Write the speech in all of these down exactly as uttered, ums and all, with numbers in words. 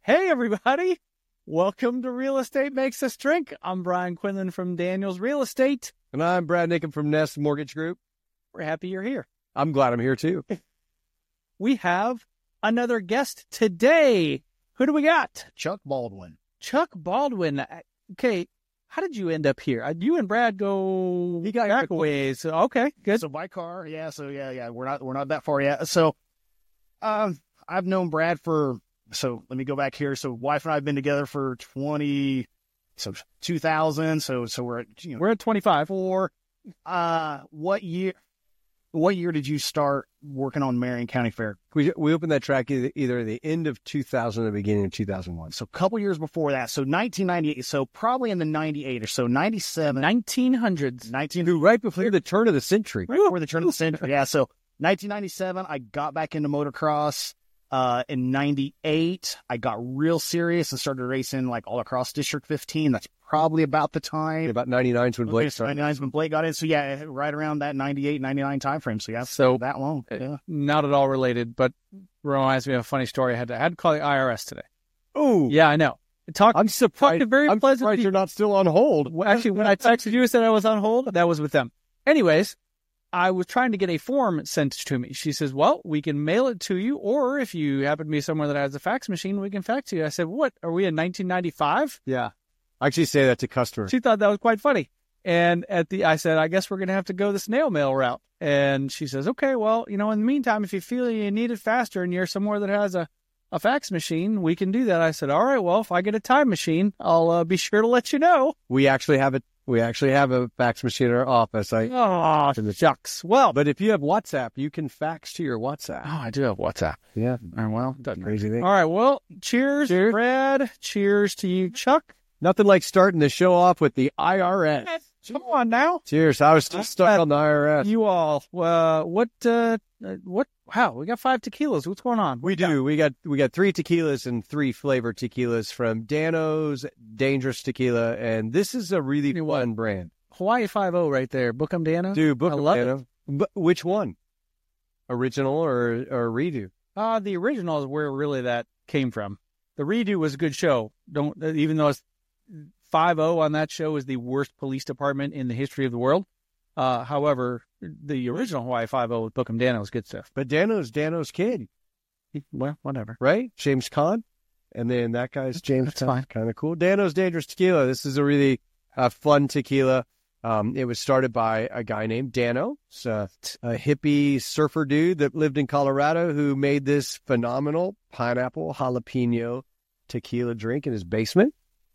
Hey, everybody. Welcome to Real Estate Makes Us Drink. I'm Brian Quinlan from Daniels Real Estate. And I'm Brad Nickham from Nest Mortgage Group. We're happy you're here. I'm glad I'm here, too. We have another guest today. Who do we got? Chuck Baldwin. Chuck Baldwin. Okay, how did you end up here? Uh, You and Brad go He got back a ways. Okay, good. So by car, yeah. So yeah, yeah. We're not we're not that far yet. So, um, I've known Brad for. So let me go back here. So wife and I have been together for twenty, so two thousand. So so we're at, you know, We're at twenty-five. for uh what year? What year did you start working on Marion County Fair? We we opened that track either, either the end of two thousand or the beginning of two thousand one. So a couple years before that. So nineteen ninety-eight. So probably in the ninety-eight or so, ninety-seven, nineteen hundreds. nineteen. Right before the turn of the century. Right before the turn of the century. Yeah. So nineteen ninety-seven, I got back into motocross. Uh, in ninety-eight, I got real serious and started racing like all across District fifteen. That's probably about the time. About ninety-nine is when Blake started. ninety-nine is when Blake got in. So yeah, right around that ninety-eight, ninety-nine time frame. So yeah, So- that long. Yeah. Not at all related, but reminds me of a funny story. I had to, I had to call the I R S today. Oh, Yeah, I know. Talk, I'm surprised. talked to very I'm pleasant surprised people. you're not still on hold. Well, actually, when I texted you and said I was on hold, that was with them. Anyways, I was trying to get a form sent to me. She says, well, we can mail it to you, or if you happen to be somewhere that has a fax machine, we can fax to you. I said, what? Are we in nineteen ninety-five? Yeah. I actually say that to customers. She thought that was quite funny. And at the, I said, I guess we're going to have to go the snail mail route. And she says, okay, well, you know, in the meantime, if you feel you need it faster and you're somewhere that has a, a fax machine, we can do that. I said, all right, well, if I get a time machine, I'll uh, be sure to let you know. We actually have it. We actually have a fax machine in our office. I, Oh, shucks. Well, but if you have WhatsApp, you can fax to your WhatsApp. oh, I do have WhatsApp. Yeah. Oh, well, doesn't Crazy thing. All right, well, cheers, Cheers. Brad. Cheers to you, Chuck. Nothing like starting the show off with the I R S. Come on now. Cheers. I was still stuck on the I R S. You all, uh, what, uh, uh, what, wow, we got five tequilas. What's going on? We do. We got we got three tequilas and three flavored tequilas from Dano's Dangerous Tequila, and this is a really You fun brand. Hawaii five oh right there. Book 'em, Dano. Dude, book I of love Dano. But which one? Original or or redo? Uh, the original is where really that came from. The redo was a good show. Don't, even though it's five oh on that show is the worst police department in the history of the world. Uh, however, the original Hawaii five oh with Book 'em, Dano is good stuff. But Dano's Dano's kid, Well, whatever. right? James Caan, and then that guy's James That's Caan. fine. Kind of cool. Dano's Dangerous Tequila. This is a really uh, fun tequila. Um, it was started by a guy named Dano, it's a, a hippie surfer dude that lived in Colorado who made this phenomenal pineapple jalapeno tequila drink in his basement.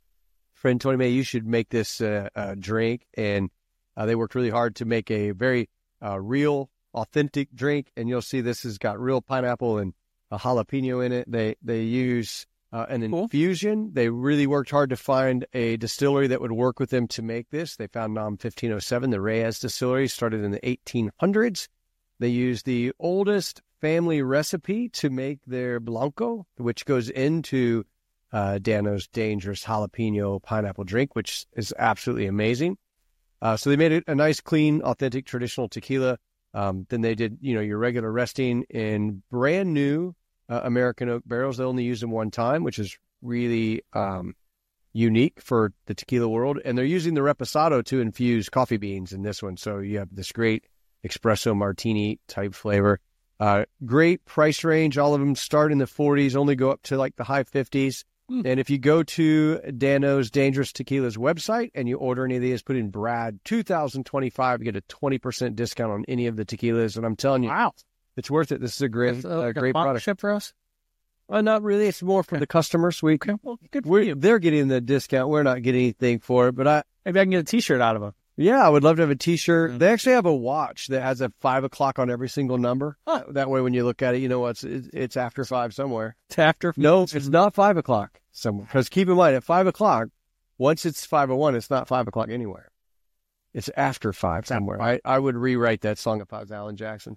Friend told me, you should make this uh, uh, drink, and uh, they worked really hard to make a very uh, real, authentic drink, and you'll see this has got real pineapple and a jalapeno in it. They they use uh, an Cool. infusion. They really worked hard to find a distillery that would work with them to make this. They found Nam fifteen oh seven, the Reyes Distillery, started in the eighteen hundreds. They used the oldest family recipe to make their Blanco, which goes into uh, Dano's Dangerous Jalapeno Pineapple Drink, which is absolutely amazing. Uh, so they made it a nice, clean, authentic, traditional tequila. Um, then they did, you know, your regular resting in brand new uh, American oak barrels. They only use them one time, which is really um, unique for the tequila world. And they're using the reposado to infuse coffee beans in this one. So you have this great espresso martini type flavor. Uh, great price range. All of them start in the forties, only go up to like the high fifties. Hmm. And if you go to Dano's Dangerous Tequila's website and you order any of these, put in Brad two thousand twenty-five, you get a twenty percent discount on any of the tequilas. And I'm telling you, Wow. it's worth it. This is a great, That's, uh, uh, like a great product. sponsorship for us? Well, not really. It's more for Okay. the customers. We, Okay, well, good for we're, you. they're getting the discount. We're not getting anything for it. But I, Maybe I can get a T-shirt out of them. yeah, I would love to have a T-shirt. Mhm. They actually have a watch that has a five o'clock on every single number. Huh. That way, when you look at it, you know what's it's, it's after five somewhere. It's after. No, it's not five o'clock somewhere. Because keep in mind, at five o'clock, once it's five o one, it's not five o'clock anywhere. It's after five somewhere. I, I would rewrite that song if I was Alan Jackson.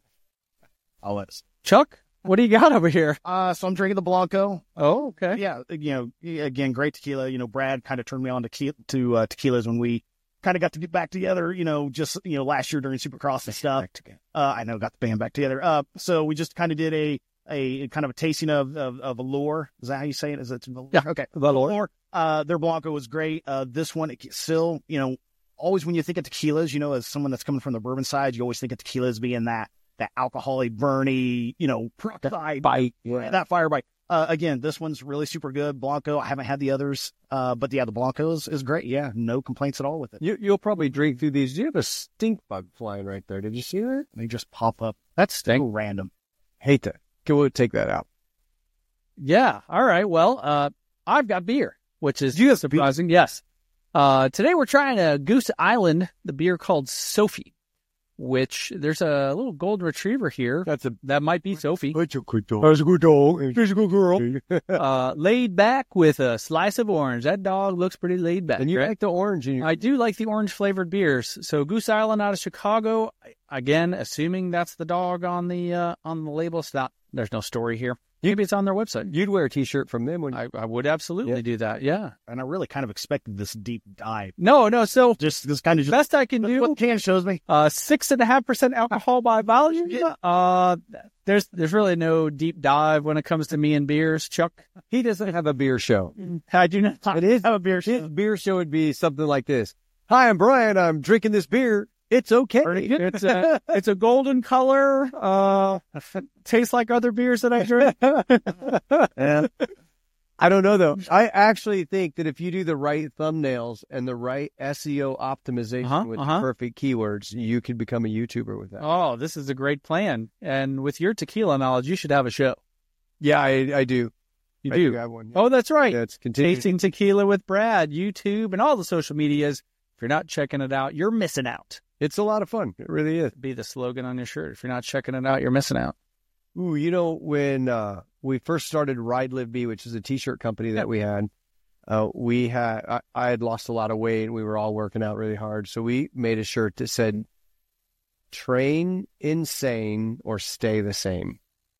I'll let. Chuck, what do you got over here? Uh, so I'm drinking the Blanco. Oh, okay. Yeah, you know, again, great tequila. You know, Brad kind of turned me on to ke- to uh, tequilas when we kind of got to get back together. You know, just you know, last year during Supercross and stuff. Uh, I know, got the band back together. Uh, so we just kind of did a a kind of a tasting of, of, of Allure. Is that how you say it? Is it? Yeah. Okay. Valor. Allure. Uh, their Blanco was great. Uh, this one, it still, you know, always when you think of tequilas, you know, as someone that's coming from the bourbon side, you always think of tequilas being that, that alcoholic, burny, you know, peroxide Bite. Yeah. That fire bite. Uh, again, this one's really super good. Blanco, I haven't had the others, uh, but yeah, the Blanco is, is great. Yeah, no complaints at all with it. You, you'll probably drink through these. You have a stink bug flying right there. Did you see that? They just pop up. That's So stink. random. Hate that. Can we take that out? Yeah. All right. Well, uh, I've got beer, which is You have surprising. Yes. Uh, today we're trying a Goose Island, the beer called Sophie, which there's a little golden retriever here. That's a That might be Sophie. That's a good dog. That's a good dog. That's a good girl. Uh, laid back with a slice of orange. That dog looks pretty laid back. And you right? like the orange in your... I do like the orange flavored beers. So Goose Island out of Chicago. Again, assuming that's the dog on the uh, on the label. It's not. There's no story here. Maybe it's on their website. You'd wear a T-shirt from them when you... I, I would absolutely Yeah. do that. Yeah. And I really kind of expected this deep dive. No, no. So Just this kind of just best I can that's do. what the can shows me. Uh, six and a half percent alcohol by volume. Uh, there's there's really no deep dive when it comes to me and beers. Chuck, He doesn't have a beer show. I do not It is have a beer. His beer show would be something like this. Hi, I'm Brian. I'm drinking this beer. It's okay. It's a it's a golden color. Uh, tastes like other beers that I drink. Yeah. I don't know, though. I actually think that if you do the right thumbnails and the right S E O optimization Uh-huh, with uh-huh. the perfect keywords, you could become a YouTuber with that. Oh, this is a great plan. And with your tequila knowledge, you should have a show. Yeah, I, I do. You I do. have one. Oh, that's right. Yeah, it's continuing. Tasting Tequila with Brad, YouTube, and all the social medias. If you're not checking it out, you're missing out. It's a lot of fun. It really is. Be the slogan on your shirt. If you're not checking it out, you're missing out. Ooh, you know, when uh, we first started Ride Live Be, which is a T-shirt company that we had, uh, we had I, I had lost a lot of weight. We were all working out really hard, so we made a shirt that said "Train insane or stay the same,"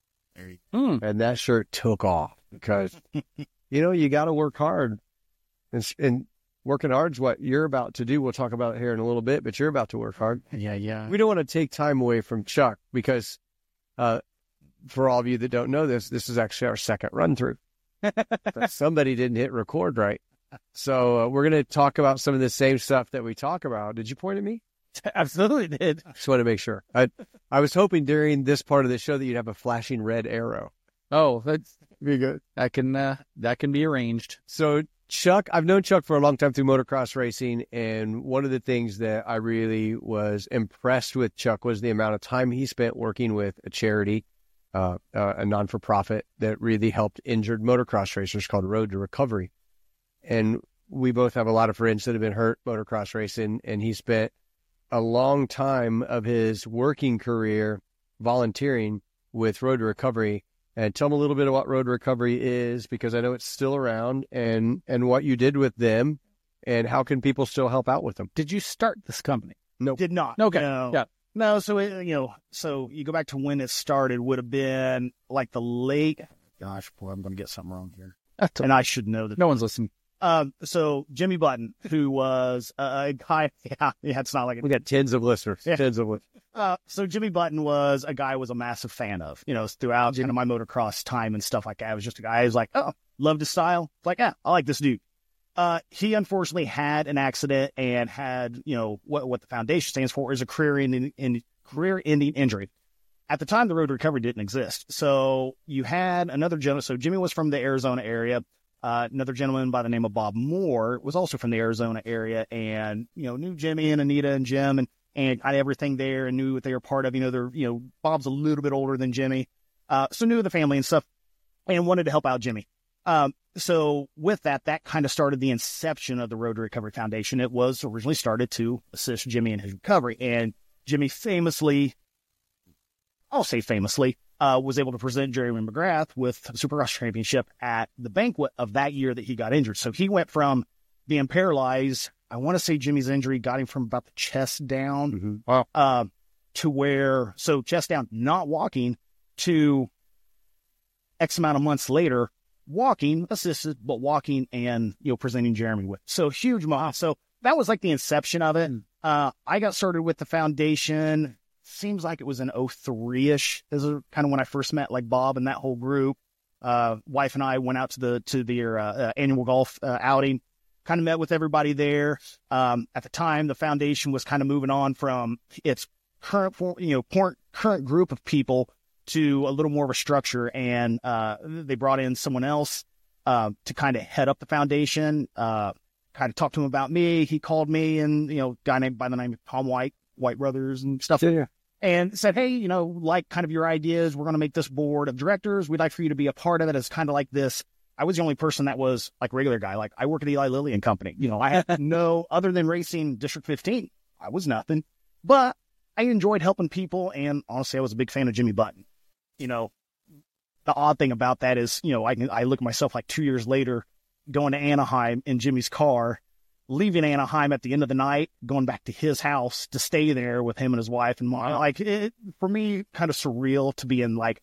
Hmm. and that shirt took off because you know you got to work hard, and, s- and working hard is what you're about to do. We'll talk about it here in a little bit, but you're about to work hard. Yeah, yeah. We don't want to take time away from Chuck because, uh, for all of you that don't know this, this is actually our second run through. Somebody didn't hit record right. So uh, we're going to talk about some of the same stuff that we talk about. Did you point at me? Absolutely did. Just want to make sure. I I was hoping during this part of the show that you'd have a flashing red arrow. Oh, that's Be good. that can uh, that can be arranged. So Chuck, I've known Chuck for a long time through motocross racing, and one of the things that I really was impressed with Chuck was the amount of time he spent working with a charity, uh, uh, a non-for-profit that really helped injured motocross racers called Road to Recovery. And we both have a lot of friends that have been hurt motocross racing, and he spent a long time of his working career volunteering with Road to Recovery. And tell them a little bit of what Road to Recovery is, because I know it's still around, and, and what you did with them, and how can people still help out with them? Did you start this company? Nope. Did not. Okay. No. Yeah. No, so, it, you know, so you go back to when it started would have been like the late, gosh, boy, I'm going to get something wrong here. That's And I should know that. no one's listening. Um, so Jimmy Button, who was a guy, yeah, yeah, it's not like We it. got tens of listeners. Yeah. Tens of listeners. Uh, so Jimmy Button was a guy I was a massive fan of, you know, throughout kind of my motocross time and stuff like that. I was just a guy who was like, oh, loved his style. It's like, yeah, I like this dude. Uh, he unfortunately had an accident and had, you know, what, what the foundation stands for is a career ending, in, career ending injury. At the time, the Road to Recovery didn't exist. So you had another gentleman. So Jimmy was from the Arizona area. Uh, another gentleman by the name of Bob Moore was also from the Arizona area, and, you know, knew Jimmy and Anita and Jim and, and kind of everything there, and knew what they were part of. You know, they're, you know, Bob's a little bit older than Jimmy. Uh, so knew the family and stuff, and wanted to help out Jimmy. Um, so with that, that kind of started the inception of the Road to Recovery Foundation. It was originally started to assist Jimmy in his recovery, and Jimmy famously, I'll say famously, uh, was able to present Jeremy McGrath with the Supercross Championship at the banquet of that year that he got injured. So he went from being paralyzed, I want to say Jimmy's injury got him from about the chest down, Mm-hmm. Wow. uh, to where, so chest down, not walking, to X amount of months later, walking, assisted, but walking and, you know, presenting Jeremy with. So huge. mo- So that was like the inception of it. Uh, I got started with the foundation seems like it was in oh three-ish. This is kind of when I first met like Bob and that whole group. Uh, wife and I went out to the to their uh, uh, annual golf uh, outing, kind of met with everybody there. Um, at the time, the foundation was kind of moving on from its current, you know, current, current group of people to a little more of a structure, and uh, they brought in someone else uh, to kind of head up the foundation. Uh, kind of talked to him about me. He called me, and you know, a guy named by the name of Tom White, White Brothers and stuff. Yeah, yeah. And said, hey, you know, like kind of your ideas, we're going to make this board of directors. We'd like for you to be a part of it. It's kind of like this. I was the only person that was like regular guy. Like I work at Eli Lilly and Company. You know, I had no, other than racing District fifteen, I was nothing. But I enjoyed helping people. And honestly, I was a big fan of Jimmy Button. You know, the odd thing about that is, you know, I can, I look at myself like two years later going to Anaheim in Jimmy's car, leaving Anaheim at the end of the night, going back to his house to stay there with him and his wife and mom. Like, it, for me, kind of surreal to be in, like,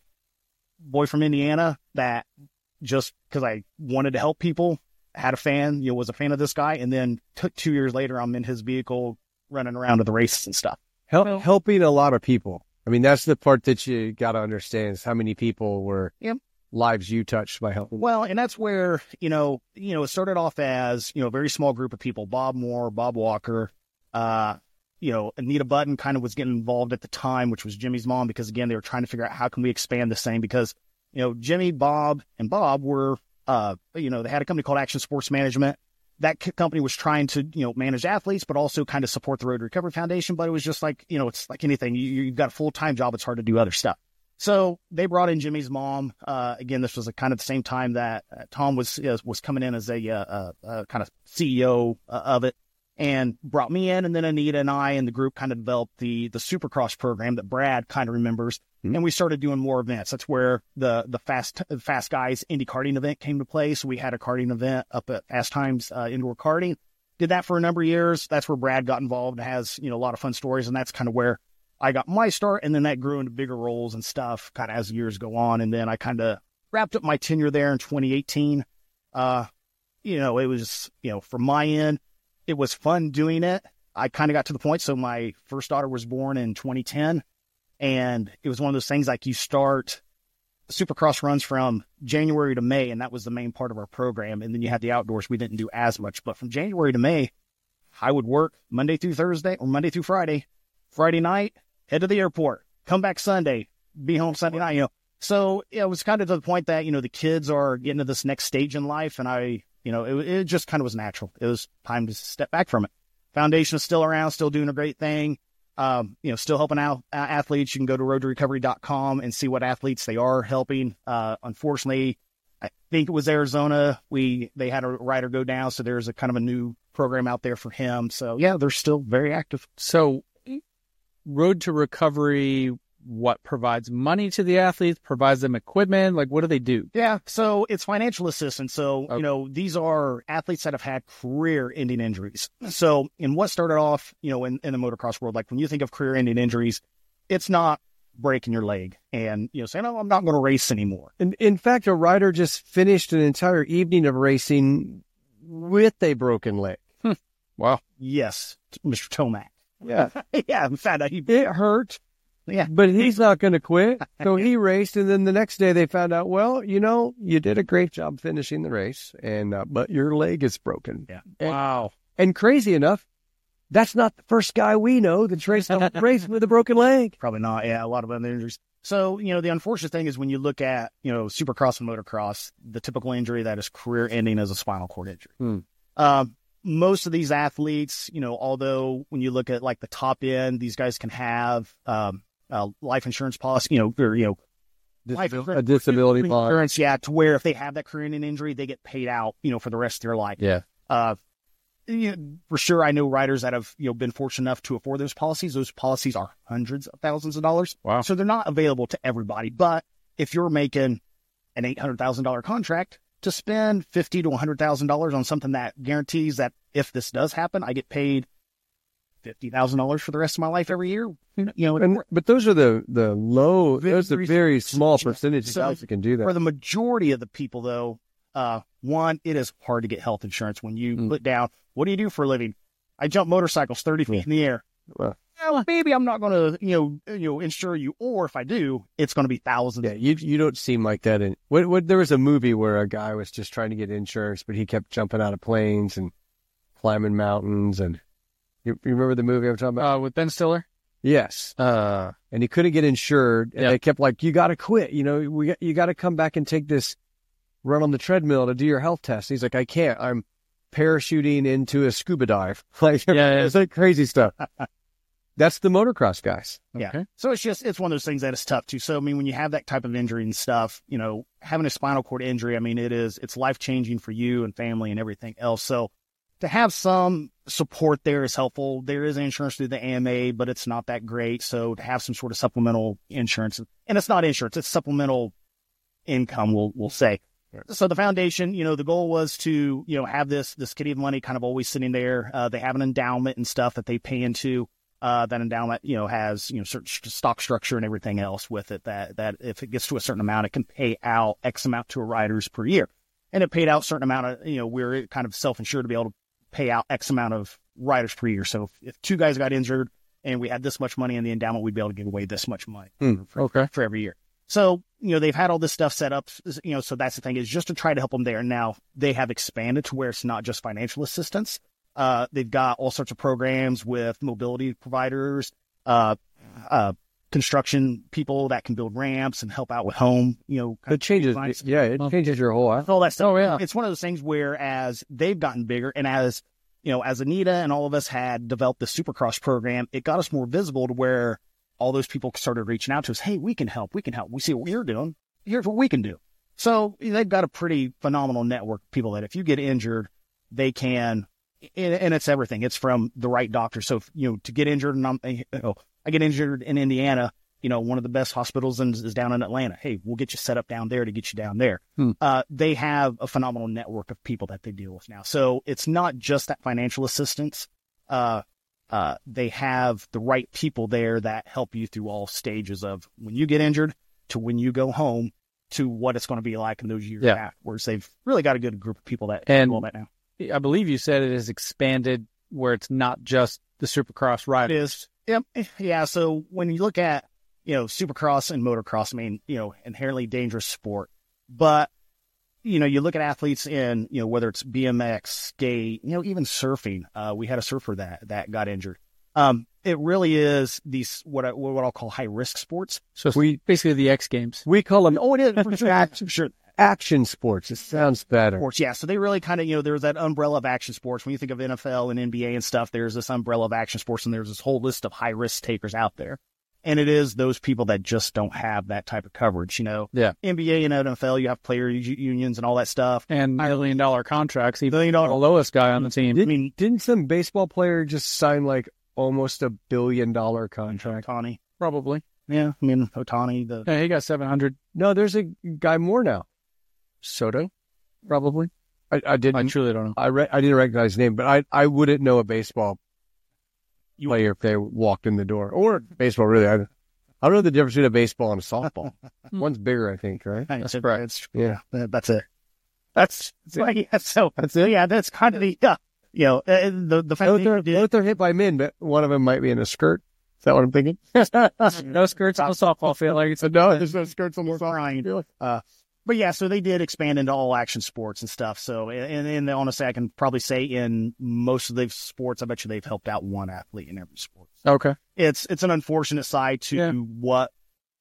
boy from Indiana that just because I wanted to help people, had a fan, you know, was a fan of this guy. And then took two years later, I'm in his vehicle running around to the races and stuff. Help, Well- helping a lot of people. I mean, that's the part that you got to understand is how many people were Yep. lives you touched by helping. Well, and that's where, you know, you know, it started off as, you know, a very small group of people, Bob Moore, Bob Walker, uh, you know, Anita Button kind of was getting involved at the time, which was Jimmy's mom, because again, they were trying to figure out how can we expand this thing, because, you know, Jimmy, Bob, and Bob were, uh, you know, they had a company called Action Sports Management. That c- company was trying to, you know, manage athletes, but also kind of support the Road to Recovery Foundation. But it was just like, you know, it's like anything. You, you've got a full-time job. It's hard to do other stuff. So they brought in Jimmy's mom. Uh, again, this was a kind of the same time that uh, Tom was uh, was coming in as a uh, uh, uh, kind of C E O uh, of it, and brought me in. And then Anita and I and the group kind of developed the the Supercross program that Brad kind of remembers. Mm-hmm. And we started doing more events. That's where the the Fast Fast Guys Indy Karting event came to play. So we had a karting event up at Fast Times uh, Indoor Karting. Did that for a number of years. That's where Brad got involved and has, you know, a lot of fun stories. And that's kind of where I got my start, and then that grew into bigger roles and stuff kind of as years go on. And then I kind of wrapped up my tenure there in twenty eighteen. Uh, you know, it was, you know, from my end, it was fun doing it. I kind of got to the point. So my first daughter was born in twenty ten, and it was one of those things like you start Supercross runs from January to May, and that was the main part of our program. And then you had the outdoors. We didn't do as much, but from January to May, I would work Monday through Thursday or Monday through Friday, Friday night, head to the airport, come back Sunday, be home Sunday night, you know. So it was kind of to the point that, you know, the kids are getting to this next stage in life. And I, you know, it, it just kind of was natural. It was time to step back from it. Foundation is still around, still doing a great thing. Um, you know, still helping out uh, athletes. You can go to road to recovery dot com and see what athletes they are helping. Uh, unfortunately, I think it was Arizona. We, they had a rider go down. So there's a kind of a new program out there for him. So yeah, they're still very active. So, Road to Recovery, what provides money to the athletes, provides them equipment? Like, what do they do? Yeah, so it's financial assistance. So, Okay. you know, these are athletes that have had career-ending injuries. So, in what started off, you know, in, in the motocross world, like when you think of career-ending injuries, it's not breaking your leg and, you know, saying, oh, I'm not going to race anymore. In, in fact, a rider just finished an entire evening of racing with a broken leg. Wow. Yes, Mister Tomac. Yeah. Yeah, in fact, he, It hurt, yeah, but he's not going to quit. So he raced, and then the next day they found out, well, you know, you did a great job finishing the race, and uh, but your leg is broken. yeah. And, Wow. and crazy enough, that's not the first guy we know that's raced a race with a broken leg. Probably not. Yeah, a lot of other injuries. So, you know, the unfortunate thing is when you look at, you know, Supercross and motocross, the typical injury that is career ending is a spinal cord injury. Hmm. Um, most of these athletes, you know, although when you look at like the top end, these guys can have um, uh, life insurance policy, you know, or, you know, life Disabil- a disability policy. insurance, yeah, to where if they have that career ending injury, they get paid out, you know, for the rest of their life. Yeah. Uh, you know, for sure, I know riders that have, you know, been fortunate enough to afford those policies. Those policies are hundreds of thousands of dollars. Wow. So they're not available to everybody. But if you're making an eight hundred thousand dollars contract, to spend fifty to one hundred thousand dollars on something that guarantees that if this does happen, I get paid fifty thousand dollars for the rest of my life every year. You know, And, but those are the, the low, Very- those are very small percentage of So, guys that can do for that. the majority of the people, though, uh, one, it is hard to get health insurance when you Mm. put down, what do you do for a living? I jump motorcycles thirty feet Yeah. in the air. Well, well, maybe I'm not going to, you know, you know, insure you, or if I do, it's going to be thousands. Yeah, you you don't seem like that. In what, what there was a movie where a guy was just trying to get insurance, but he kept jumping out of planes and climbing mountains. And you, you remember the movie I'm talking about? Uh, with Ben Stiller? Yes. Uh, and he couldn't get insured, and Yep. they kept like, "You got to quit. You know, we got, you got to come back and take this run on the treadmill to do your health test." He's like, "I can't. I'm parachuting into a scuba dive." Like, Yeah, yeah. it's like crazy stuff. That's the motocross guys. Yeah. Okay. So it's just, it's one of those things that is tough too. So, I mean, when you have that type of injury and stuff, you know, having a spinal cord injury, I mean, it is, it's life changing for you and family and everything else. So to have some support there is helpful. There is insurance through the A M A, but it's not that great. So to have some sort of supplemental insurance, and it's not insurance, it's supplemental income, we'll, we'll say. So the foundation, you know, the goal was to, you know, have this, this kitty of money kind of always sitting there. Uh, they have an endowment and stuff that they pay into. Uh, that endowment, you know, has, you know, certain stock structure and everything else with it that, that if it gets to a certain amount, it can pay out X amount to riders per year. And it paid out a certain amount of, you know, we're kind of self-insured to be able to pay out X amount of riders per year. So if, if two guys got injured and we had this much money in the endowment, we'd be able to give away this much money Hmm. for, okay. for every year. So, you know, they've had all this stuff set up, you know, so that's the thing, is just to try to help them there. Now they have expanded to where it's not just financial assistance. Uh, they've got all sorts of programs with mobility providers, uh, uh, construction people that can build ramps and help out with home, you know, kind It of changes. designs. Yeah, it changes your whole life. all that stuff. Oh, yeah. It's one of those things where as they've gotten bigger and as, you know, as Anita and all of us had developed the Supercross program, it got us more visible to where all those people started reaching out to us. Hey, we can help. We can help. We see what you're doing. Here's what we can do. So they've got a pretty phenomenal network of people that if you get injured, they can, and, and it's everything. It's from the right doctor. So, if, you know, to get injured, and I'm, you know, I get injured in Indiana, you know, one of the best hospitals in, is down in Atlanta. Hey, we'll get you set up down there to get you down there. Hmm. Uh, they have a phenomenal network of people that they deal with now. So it's not just that financial assistance. Uh, uh, they have the right people there that help you through all stages of when you get injured to when you go home to what it's going to be like in those years Yeah. afterwards. They've really got a good group of people that And- do all that now. I believe you said it has expanded where it's not just the Supercross It rider. is. Yep. Yeah. So when you look at, you know, Supercross and motocross, I mean, you know, inherently dangerous sport, but, you know, you look at athletes in, you know, whether it's B M X, skate, you know, even surfing. Uh, we had a surfer that, that got injured. Um, it really is these, what I, what I'll call high risk sports. So it's We- basically the X Games. We call them Oh, it is for sure. For sure. action sports. It sounds better. Sports, yeah. So they really kind of, you know, there's that umbrella of action sports. When you think of N F L and N B A and stuff, there's this umbrella of action sports, and there's this whole list of high risk takers out there. And it is those people that just don't have that type of coverage, you know. Yeah. N B A and N F L, you have player u- unions and all that stuff. And million dollar contracts, even Million dollar- the lowest guy on the team. I mean, Didn't some baseball player just sign like almost a billion dollar contract? Otani. Probably. Yeah, I mean, Otani, the Yeah, he got seven hundred. No, there's a guy more now. Soto, probably. I, I didn't. I truly don't know. I re- I didn't recognize his name, but I I wouldn't know a baseball You- player if they walked in the door, or baseball really. I, I don't know the difference between a baseball and a softball. One's bigger, I think, right? that's right. That's, Yeah. that- that's it. That's, like, yeah, so, that's it. Yeah, that's kind of the, yeah, you know, uh, the, the fact Both that are, you did, both are hit by men, but one of them might be in a skirt. Is that what I'm thinking? No skirts on the softball field. Like it's no, there's no skirts on the We're side. crying. Uh, but yeah, so they did expand into all action sports and stuff. So, and, and honestly, I can probably say in most of the sports, I bet you they've helped out one athlete in every sport. okay. It's, it's an unfortunate side to Yeah. what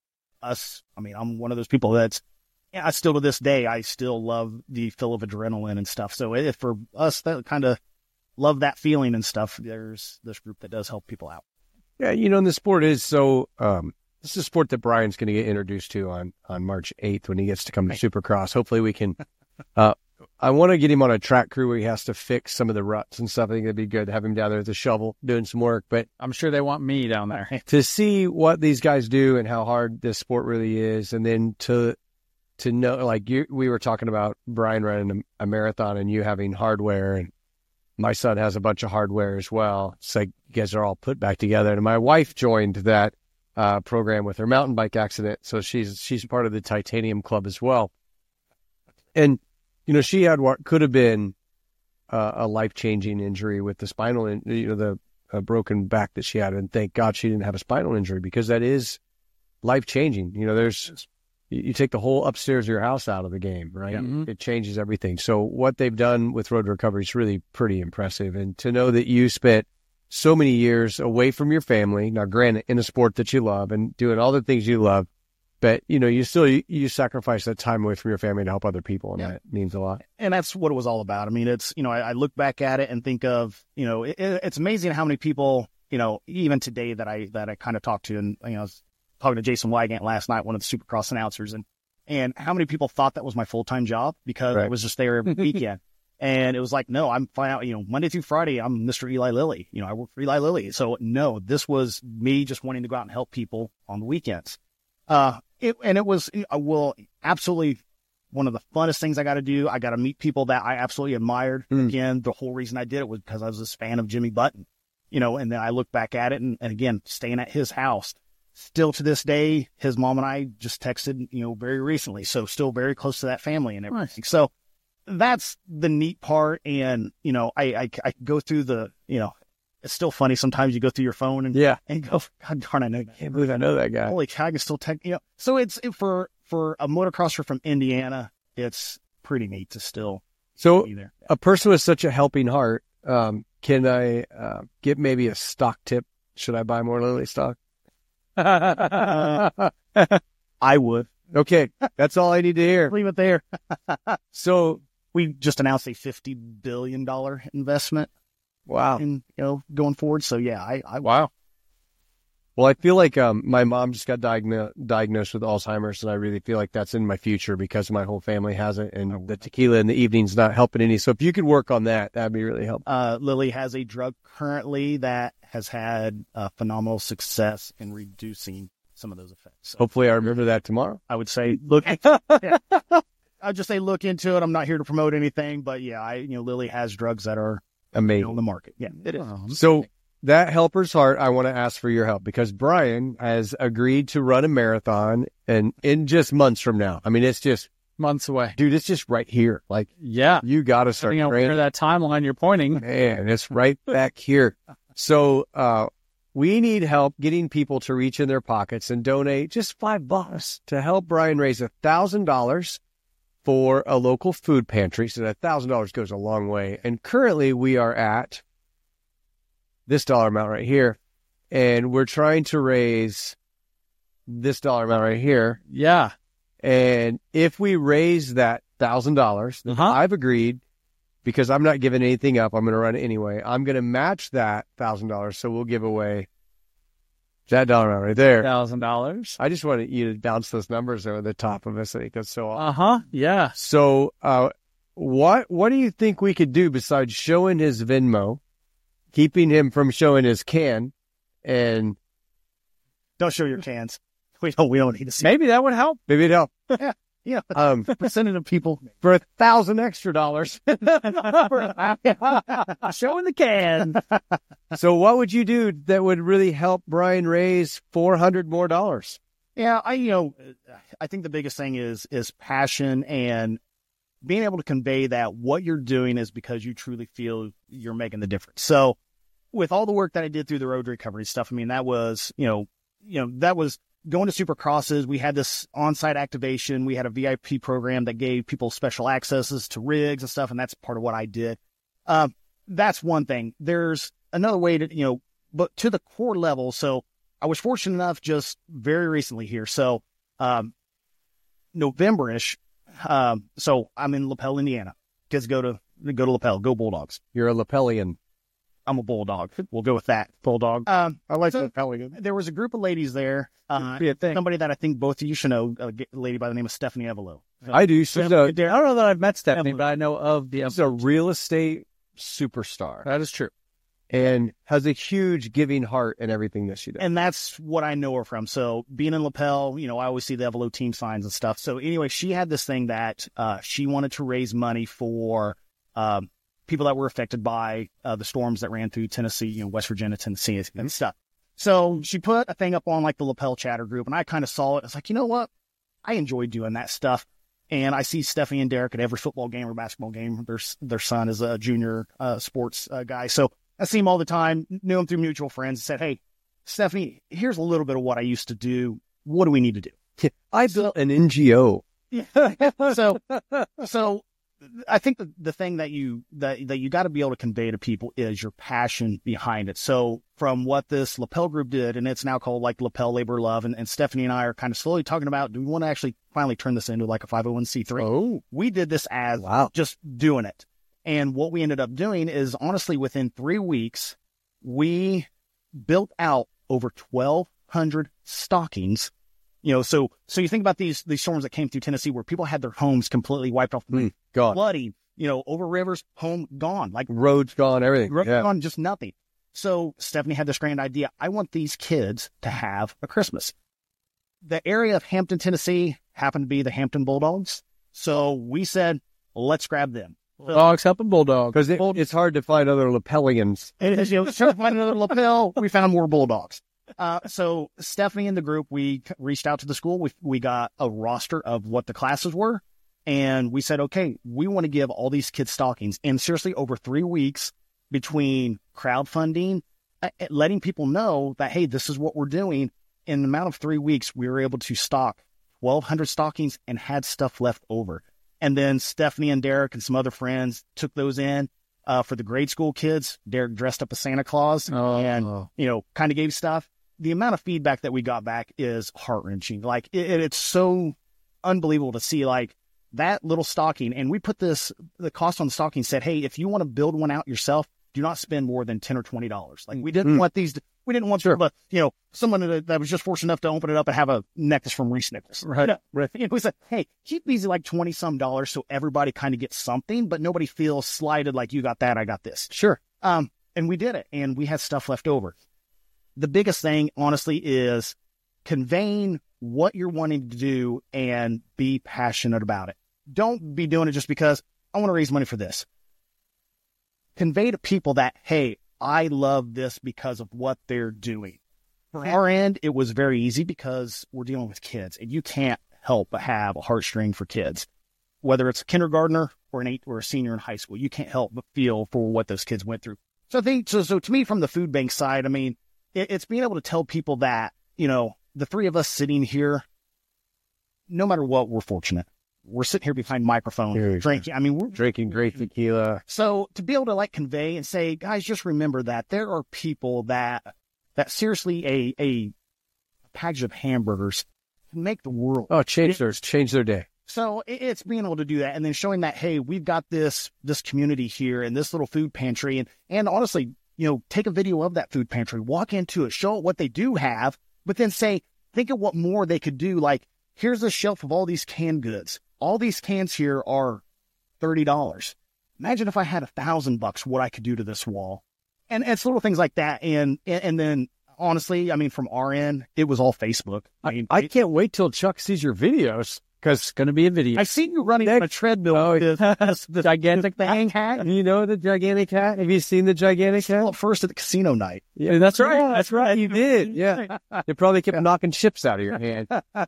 us, I mean, I'm one of those people that's, yeah, I still to this day, I still love the feel of adrenaline and stuff. So if for us that kind of love that feeling and stuff, there's this group that does help people out. Yeah, you know, and the sport is so. Um, this is a sport that Brian's going to get introduced to on on March eighth when he gets to come to Supercross. Hopefully, we can. Uh, I want to get him on a track crew where he has to fix some of the ruts and stuff. I think it'd be good to have him down there with a shovel doing some work. But I'm sure they want me down there. to see what these guys do and how hard this sport really is, and then to to know, like you, we were talking about Brian running a, a marathon and you having hardware, and my son has a bunch of hardware as well. It's like you guys are all put back together. And my wife joined that uh, program with her mountain bike accident, so she's she's part of the Titanium Club as well. And you know, she had what could have been uh, a life changing injury with the spinal, in, you know, the a broken back that she had, and thank God she didn't have a spinal injury, because that is life changing. You know, there's you, you take the whole upstairs of your house out of the game, right? Mm-hmm. It changes everything. So what they've done with Road to Recovery is really pretty impressive, and to know that you spent so many years away from your family, now granted in a sport that you love and doing all the things you love, but you know, you still you, you sacrifice that time away from your family to help other people, and Yeah. that means a lot. And that's what it was all about. I mean, it's, you know, I, I look back at it and think of, you know, it, it's amazing how many people, you know, even today that I, that I kind of talked to, and, you know, I was talking to Jason Wygant last night, one of the Supercross announcers, and, and how many people thought that was my full-time job because Right. I was just there every weekend. And it was like, no, I'm fine out, you know, Monday through Friday, I'm Mister Eli Lilly. You know, I work for Eli Lilly. So no, this was me just wanting to go out and help people on the weekends. Uh, it, and it was, I will absolutely one of the funnest things I got to do. I got to meet people that I absolutely admired. Mm. Again, the whole reason I did it was because I was a fan of Jimmy Button, you know, and then I look back at it and, and again, staying at his house still to this day, his mom and I just texted, you know, very recently. So still very close to that family and everything. So that's the neat part. And, you know, I, I, I go through the, you know, it's still funny. Sometimes you go through your phone and, Yeah. and go, God darn, I know that. Can't believe I know that guy. Holy cow, I can still text, you know. So it's it, for, for a motocrosser from Indiana, it's pretty neat to still So be there. a person with such a helping heart, um, can I uh, get maybe a stock tip? Should I buy more Lilly stock? I would Okay, that's all I need to hear. leave it there. So, We just announced a fifty billion dollars investment wow. in, you know, going forward. So yeah, I, I Wow. Well, I feel like um, my mom just got diagno- diagnosed with Alzheimer's, and I really feel like that's in my future because my whole family has it, and the tequila in the evening's not helping any. So if you could work on that, that'd be really helpful. Uh, Lilly has a drug currently that has had uh, phenomenal success in reducing some of those effects. So Hopefully I remember that tomorrow. I would say look. yeah. I'd just say look into it. I'm not here to promote anything, but yeah, I you know Lilly has drugs that are you know, on Amazing. the market. Yeah, it is. So that helper's heart, I want to ask for your help because Brian has agreed to run a marathon, and in just months from now. I mean, it's just, Months away. dude, it's just right here. Like, Yeah. you got to start Depending on training. where that timeline you're pointing. Man, it's right back here. So uh, we need help getting people to reach in their pockets and donate just five bucks to help Brian raise a thousand dollars for a local food pantry. So that thousand dollars goes a long way. And currently we are at this dollar amount right here, and we're trying to raise this dollar amount right here. Yeah. And if we raise that thousand dollars, Uh-huh. I've agreed, because I'm not giving anything up. I'm going to run it anyway. I'm going to match that thousand dollars. So we'll give away that dollar amount right there. Thousand dollars. I just wanted you to bounce those numbers over the top of us. I think that's so awesome. Uh huh. Yeah. So, uh, what, what do you think we could do besides showing his Venmo, keeping him from showing his can, and Don't show your cans. We don't. We don't need to see. Maybe that would help. maybe it'd help. Yeah, Um, percentage of people. for a thousand extra dollars. Showing the can. So what would you do that would really help Brian raise four hundred more dollars? Yeah, I you know, I think the biggest thing is is passion and being able to convey that what you're doing is because you truly feel you're making the difference. So, with all the work that I did through the road recovery stuff, I mean that was you know, you know that was going to Supercrosses. We had this on-site activation. We had a V I P program that gave people special accesses to rigs and stuff, and that's part of what I did. Um, that's one thing. There's another way to you know, but to the core level. So. I was fortunate enough just very recently here. So, um, November-ish. Um, so I'm in Lapel, Indiana. Kids go to, go to Lapel, go Bulldogs. You're a Lapellian. I'm a Bulldog. We'll go with that. Bulldog. Um, I like So- Lapellian. there was a group of ladies there. Uh, Be a thing. somebody that I think both of you should know, a g- lady by the name of Stephanie Evelo. I do. She's I a, don't know that I've met Stephanie, but I know of the. she's a real estate superstar That is true. and has a huge giving heart in everything that she does. And that's what I know her from. So being in Lapel, you know, I always see the Evelo team signs and stuff. So anyway, she had this thing that uh, she wanted to raise money for um, people that were affected by uh, the storms that ran through Tennessee, you know, West Virginia, Tennessee, and stuff. So she put a thing up on like the Lapel chatter group, and I kind of saw it. It's like, you know what? I enjoy doing that stuff. And I see Stephanie and Derek at every football game or basketball game. Their their son is a junior uh, sports uh, guy. So I see him all the time, knew him through mutual friends, said, hey, Stephanie, here's a little bit of what I used to do. What do we need to do? I built an N G O. so, so I think the, the thing that you, that, that you got to be able to convey to people is your passion behind it. So from what this Lapel group did, and it's now called like Lapel Labor Love, and, and Stephanie and I are kind of slowly talking about, do we want to actually finally turn this into like a five oh one c three? Oh, we did this as wow. just doing it. And what we ended up doing is honestly, within three weeks, we built out over twelve hundred stockings. You know, so, so you think about these, these storms that came through Tennessee where people had their homes completely wiped off, mm, gone, flooding, you know, over rivers, home gone, like roads gone, everything. roads Yeah. gone, just nothing. So Stephanie had this grand idea. I want these kids to have a Christmas. The area of Hampton, Tennessee happened to be the Hampton Bulldogs. So we said, let's grab them. Dogs helping bulldogs. Because it, it's hard to find other Lapelians. And as you know, trying to find another lapel, we found more bulldogs. Uh, so Stephanie and the group, we reached out to the school. We we got a roster of what the classes were, and we said, okay, we want to give all these kids stockings. And seriously, over three weeks between crowdfunding, uh, letting people know that, hey, this is what we're doing. In the amount of three weeks, we were able to stock twelve hundred stockings and had stuff left over. And then Stephanie and Derek and some other friends took those in. Uh, for the grade school kids, Derek dressed up as Santa Claus Oh. and, you know, kind of gave stuff. The amount of feedback that we got back is heart-wrenching. Like, it, it's so unbelievable to see, like, that little stocking. And we put this, the cost on the stocking said, hey, if you want to build one out yourself, do not spend more than ten or twenty dollars. Like, we didn't Mm. want these, to, we didn't want Sure. sort of a, you know, someone that, that was just fortunate enough to open it up and have a necklace from Reese Nichols. Right. No, right. You know, we said, hey, keep these at like twenty some dollars so everybody kind of gets something, but nobody feels slighted like you got that, I got this. Sure. Um, and we did it, and we had stuff left over. The biggest thing, honestly, is conveying what you're wanting to do and be passionate about it. Don't be doing it just because I want to raise money for this. Convey to people that, hey, I love this because of what they're doing. For our end, it was very easy because we're dealing with kids, and you can't help but have a heartstring for kids. Whether it's a kindergartner or an eight or a senior in high school, you can't help but feel for what those kids went through. So I think, so, so to me, from the food bank side, I mean, it, it's being able to tell people that, you know, the three of us sitting here, no matter what, we're fortunate. We're sitting here behind microphones, Huge. drinking. I mean, we're Drinking great tequila. so to be able to like convey and say, guys, just remember that there are people that, that seriously a, a package of hamburgers can make the world. Oh, change their, change their day. So it- it's being able to do that and then showing that, hey, we've got this, this community here and this little food pantry. And, and honestly, you know, take a video of that food pantry, walk into it, show it what they do have, but then say, think of what more they could do. Like, here's a shelf of all these canned goods. All these cans here are thirty dollars. Imagine if I had a thousand bucks, what I could do to this wall. And it's little things like that. And, and, and then honestly, I mean, from our end, it was all Facebook. I mean, I can't wait till Chuck sees your videos. It's going to be a video. I've seen you running on a treadmill. Oh, with this, this gigantic the hang hat. You know the gigantic hat? Have you seen the gigantic hat? Well, first at the casino night. Yeah, that's right. Yeah, That's right. You did. Yeah. They probably kept knocking chips out of your hand.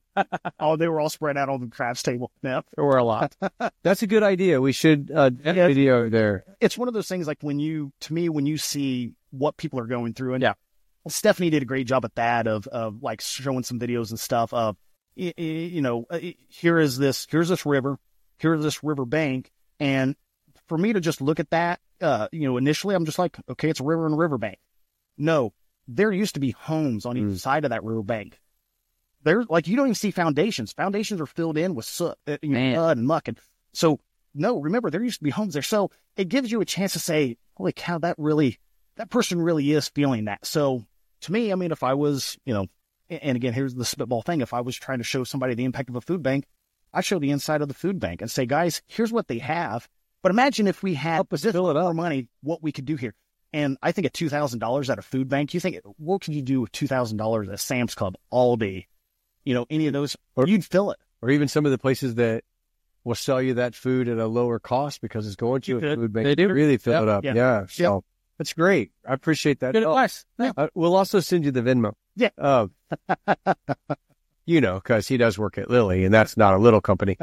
Oh, they were all spread out on the craps table. Yeah. There were a lot. That's a good idea. We should uh, Yeah. video there. It's one of those things like when you, to me, when you see what people are going through. And Yeah. Stephanie did a great job at that of, of like showing some videos and stuff of, y- y- you know, uh, here is this, here's this river, here's this river bank. And for me to just look at that, uh, you know, initially I'm just like, okay, it's a river and a river bank. No, there used to be homes on Mm. each side of that river bank. There's like, you don't even see foundations. Foundations are filled in with soot, uh, you know, Man. mud and muck. And so, no, remember, there used to be homes there. So it gives you a chance to say, holy cow, that really, that person really is feeling that. So to me, I mean, if I was, you know, a- and again, here's the spitball thing. If I was trying to show somebody the impact of a food bank, I'd show the inside of the food bank and say, guys, here's what they have. But imagine if we had Help us this fill it more up. money, what we could do here. And I think at two thousand dollars at a food bank, you think, what could you do with two thousand dollars at Sam's Club all day? You know, any of those, Or- you'd fill it. Or even some of the places that will sell you that food at a lower cost because it's going to You a could. food bank. They do. Really fill Yep. it up. Yeah. Yeah. So that's great. I appreciate that. Good Oh, advice. Yeah. uh, we'll also send you the Venmo. Yeah. Um, you know, because he does work at Lilly, and that's not a little company.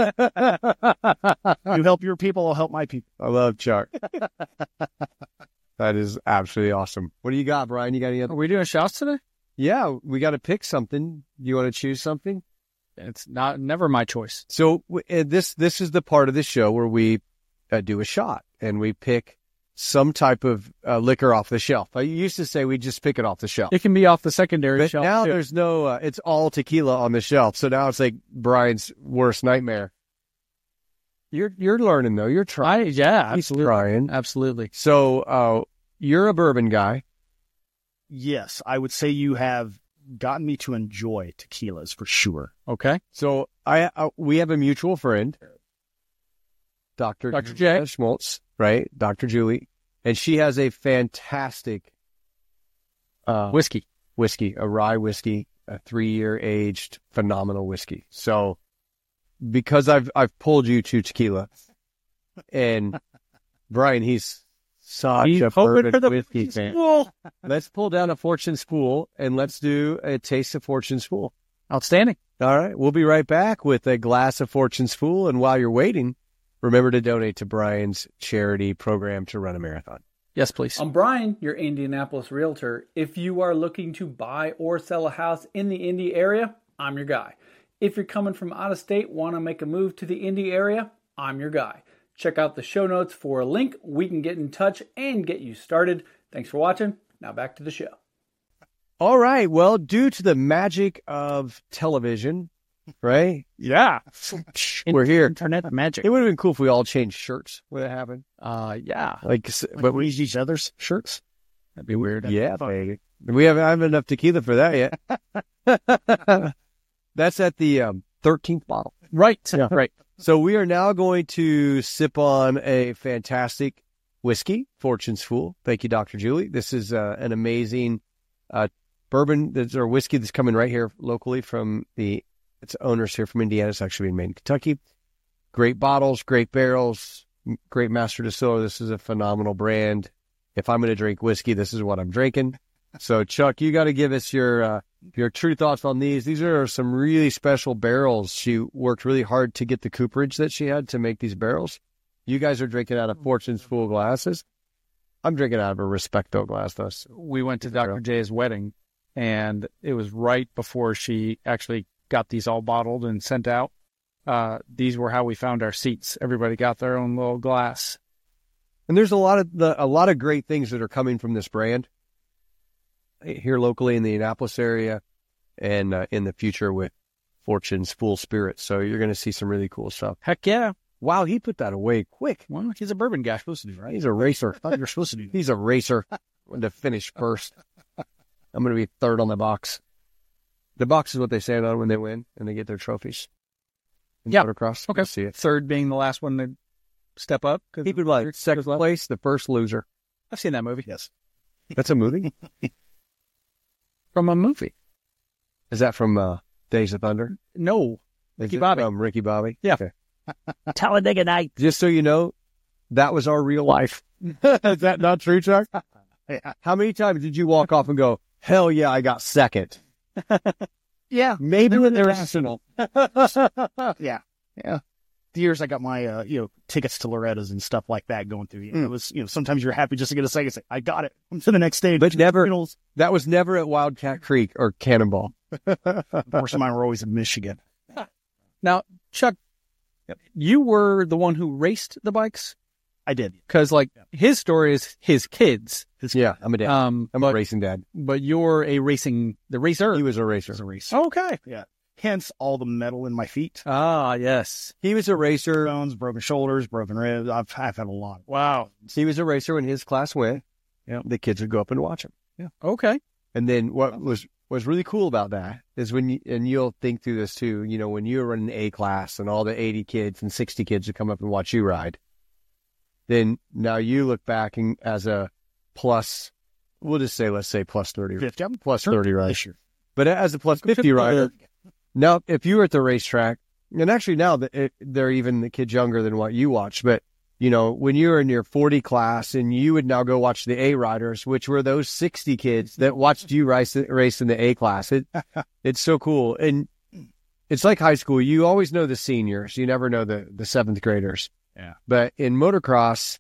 You help your people, I'll help my people. I love Chuck. That is absolutely awesome. What do you got, Brian? You got any other? Are we doing shots today? Yeah, we got to pick something. You want to choose something? It's not never my choice. So w- uh, this this is the part of the show where we uh, do a shot and we pick some type of uh, liquor off the shelf. I used to say we just pick it off the shelf. It can be off the secondary But shelf. now too. there's no, uh, it's all tequila on the shelf. So now it's like Brian's worst nightmare. You're you're learning though. You're trying. I, yeah, He's absolutely. trying. Absolutely. So uh, you're a bourbon guy. Yes, I would say you have gotten me to enjoy tequilas for sure. Okay. So I uh, we have a mutual friend, Doctor Doctor J. Schmaltz, right? Doctor Julie, and she has a fantastic uh, Whiskey. whiskey, a rye whiskey, a three-year aged, phenomenal whiskey. So because I've I've pulled you to tequila, and Brian, he's such He's a hoping bourbon for the whiskey fan. Spool. Let's pull down a Fortune Spool and let's do a taste of Fortune Spool. Outstanding. All right, we'll be right back with a glass of Fortune Spool, and while you're waiting, remember to donate to Brian's charity program to run a marathon. Yes, please. I'm Brian, your Indianapolis realtor. If you are looking to buy or sell a house in the Indy area, I'm your guy. If you're coming from out of state, want to make a move to the Indy area, I'm your guy. Check out the show notes for a link. We can get in touch and get you started. Thanks for watching. Now back to the show. All right, well, due to the magic of television, right? Yeah. We're here. Internet magic. It would have been cool if we all changed shirts. Would it happen? Uh, yeah. Like, s- But but we we, use each other's shirts. That'd be weird. yeah, baby. We haven't, I haven't enough tequila for that yet. That's at the um, thirteenth bottle. Right. Right. So we are now going to sip on a fantastic whiskey, Fortune Spool. Thank you, Doctor Julie. This is uh, an amazing uh, bourbon that's or whiskey that's coming right here locally from the its owners here from Indiana. It's actually being made in Kentucky. Great bottles, great barrels, m- great master distiller. This is a phenomenal brand. If I'm going to drink whiskey, this is what I'm drinking. So, Chuck, you got to give us your uh, your true thoughts on these. These are some really special barrels. She worked really hard to get the cooperage that she had to make these barrels. You guys are drinking out of Fortune Spool glasses. I'm drinking out of a Respecto glass, though. We went to Doctor J's wedding, and it was right before she actually got these all bottled and sent out. Uh, these were how we found our seats. Everybody got their own little glass. And there's a lot of the, a lot of great things that are coming from this brand here locally in the Indianapolis area and uh, in the future with Fortune Spool Spirits. So you're going to see some really cool stuff. Heck yeah. Wow, he put that away quick. Well, he's a bourbon guy. Supposed to do, right? He's a racer. I thought you were supposed to do that. He's a racer. I'm to finish first. I'm going to be third on the box. The box is what they stand on when they win and they get their trophies. And Yeah. put across. Okay. You'll see it. Third being the last one to step up. 'cause Keep in mind, there's- second there's left. place, the first loser. I've seen that movie. Yes. That's a movie? From a movie. Is that from uh, Days of Thunder? No. Is Ricky it Bobby. From Ricky Bobby? Yeah. Okay. Talladega Night. Just so you know, that was our real life. Is that not true, Chuck? Yeah. How many times did you walk off and go, hell yeah, I got second? Yeah. Maybe with irrational. Yeah. Yeah. The years I got my, uh, you know, tickets to Loretta's and stuff like that going through, Mm. it was, you know, sometimes you're happy just to get a second, say, I got it. I'm to the next stage. But never- You know, That was never at Wildcat Creek or Cannonball. most of mine were always in Michigan. Now, Chuck, Yep. you were the one who raced the bikes? I did. Because, like, his story is his kids. Yeah, I'm a dad. Um, I'm but, a racing dad. but you're a racing, the racer. He was a racer. It was a race. Okay. Hence all the metal in my feet. Ah, yes. He was a racer. Bones, broken shoulders, broken ribs. I've, I've had a lot. Wow. He was a racer when his class went. Yeah. The kids would go up and watch him. Okay. And then what was was really cool about that is when you, and you'll think through this too, you know, when you were running A class and all the eighty kids and sixty kids would come up and watch you ride, then now you look back and as a plus, we'll just say, let's say plus thirty, fifty. I'm plus thirty rider. this year. But as a plus fifty rider, now if you were at the racetrack, and actually now that it, they're even the kids younger than what you watch, but you know, when you were in your forty class and you would now go watch the A riders, which were those sixty kids that watched you race, race in the A class. It, it's so cool. And it's like high school. You always know the seniors. You never know the, the seventh graders. Yeah. But in motocross,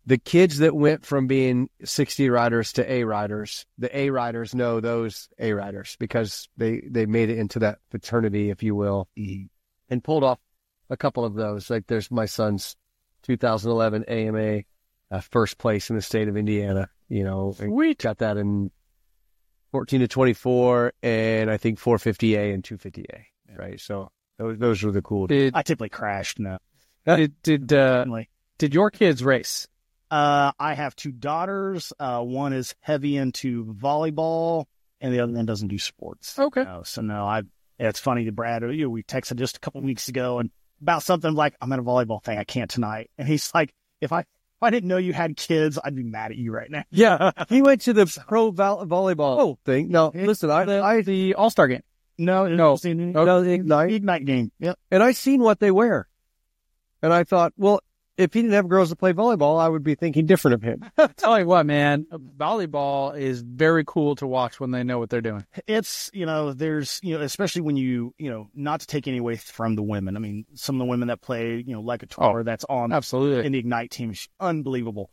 the kids that went from being sixty riders to A riders, the A riders know those A riders because they, they made it into that fraternity, if you will, Mhm. and pulled off a couple of those. Like there's my son's two thousand eleven A M A, uh, first place in the state of Indiana, you know, and Sweet. got that in fourteen to twenty-four, and I think four fifty A and two fifty A, right? So those, those were the cool. Did I typically crashed. No, did did uh, Definitely. did your kids race? Uh, I have two daughters. Uh, one is heavy into volleyball, and the other one doesn't do sports. Okay. No, so no, I. It's funny to Brad. You know, we texted just a couple weeks ago and about something like I'm at a volleyball thing. I can't tonight, and he's like, if I if I didn't know you had kids, I'd be mad at you right now. Yeah, he went to the pro vo- volleyball Oh. thing. No, listen, I, The, I the All Star game. No, No. it's the no, the Ignite, Ignite game. Yep. and I seen what they wear, and I thought, well, if he didn't have girls to play volleyball, I would be thinking different of him. Tell you what, man, volleyball is very cool to watch when they know what they're doing. It's, you know, there's, you know, especially when you, you know, not to take any away from the women. I mean, some of the women that play, you know, like a tour that's on Absolutely. in the Ignite team is unbelievable.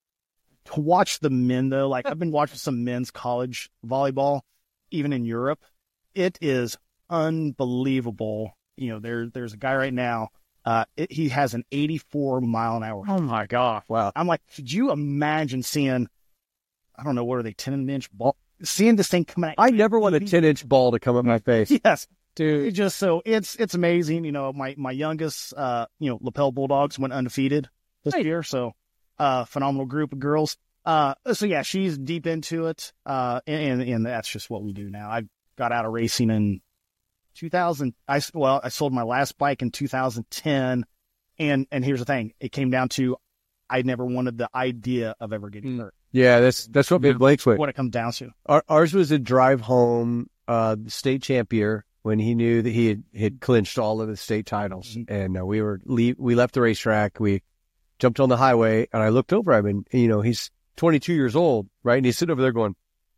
To watch the men, though, like I've been watching some men's college volleyball, even in Europe, it is unbelievable. You know, there there's a guy right now, uh, it, he has an eighty-four mile an hour. Oh my gosh! Wow. I'm like, could you imagine seeing, I don't know, what are they, ten inch ball? Seeing this thing coming out. I never want a ten inch ball to come up my face. Yes. Dude, It just so it's it's amazing. You know, my my youngest, uh, you know, Lapel Bulldogs went undefeated this Right. year, so uh, phenomenal group of girls. Uh, so yeah, she's deep into it, uh, and and that's just what we do now. I got out of racing in two thousand. I well, I sold my last bike in two thousand ten, and and here's the thing: it came down to I never wanted the idea of ever getting hurt. Yeah, that's that's what made Blake's way. What it comes down to. Our, ours was a drive home, uh, state champion when he knew that he had, had clinched all of the state titles, Mhm. and uh, we were leave, we left the racetrack, we jumped on the highway, and I looked over at him, and you know he's twenty-two years old, right? And he's sitting over there going,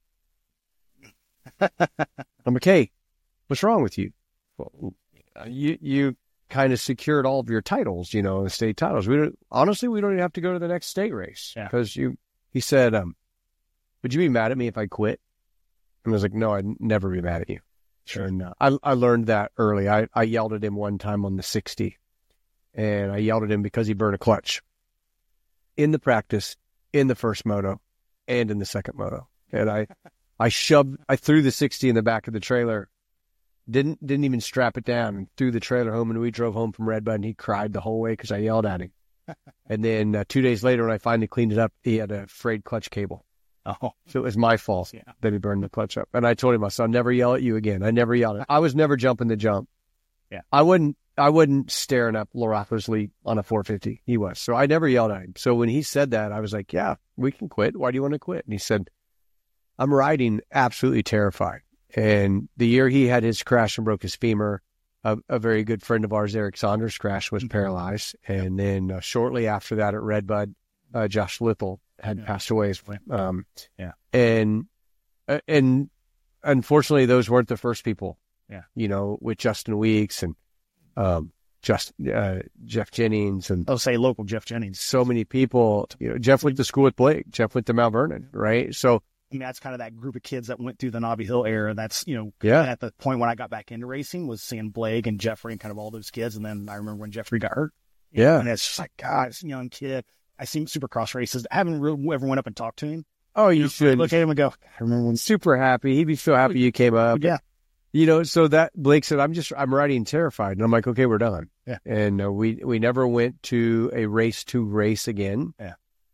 "I'm like, hey, what's wrong with you? Well, you you kind of secured all of your titles, you know, the state titles. We don't honestly, we don't even have to go to the next state race Yeah. because you." He said, "Um, would you be mad at me if I quit?" And I was like, "No, I'd never be mad at you." Sure. And uh, I I learned that early. I I yelled at him one time on the sixty, and I yelled at him because he burned a clutch in the practice, in the first moto, and in the second moto. And I I shoved, I threw the sixty in the back of the trailer. Didn't didn't even strap it down, and threw the trailer home, and we drove home from Redbud, and he cried the whole way because I yelled at him. And then uh, two days later, when I finally cleaned it up, he had a frayed clutch cable. Oh, So it was my fault Yeah. that he burned the clutch up. And I told him, I said, I'll never yell at you again. I never yelled at I was never jumping the jump. Yeah. I wouldn't I wasn't staring up Laura Lee on a four fifty. He was. So I never yelled at him. So when he said that, I was like, yeah, we can quit. Why do you want to quit? And he said, I'm riding absolutely terrified. And the year he had his crash and broke his femur, a, a very good friend of ours, Eric Saunders, crashed, was paralyzed. And then uh, shortly after that at Redbud, uh, Josh Little had Yeah. passed away. as well. Um, Yeah. And, uh, and unfortunately, those weren't the first people. Yeah. You know, with Justin Weeks and um, just uh, Jeff Jennings and oh, say local Jeff Jennings. so many people. You know, Jeff went to school with Blake. Jeff went to Mount Vernon, right? So, I mean, that's kind of that group of kids that went through the Nobby Hill era. That's, you know, yeah. at the point when I got back into racing was seeing Blake and Jeffrey and kind of all those kids. And then I remember when Jeffrey got hurt. Yeah. And it's just like, God, this young kid. I seen Supercross races. I haven't really ever went up and talked to him. Oh, you should. Look at him and go, I remember when. Super happy. He'd be so happy you came up. Yeah. You know, so that Blake said, I'm just, I'm riding terrified. And I'm like, okay, we're done. Yeah. And uh, we, we never went to a race to race again. Yeah.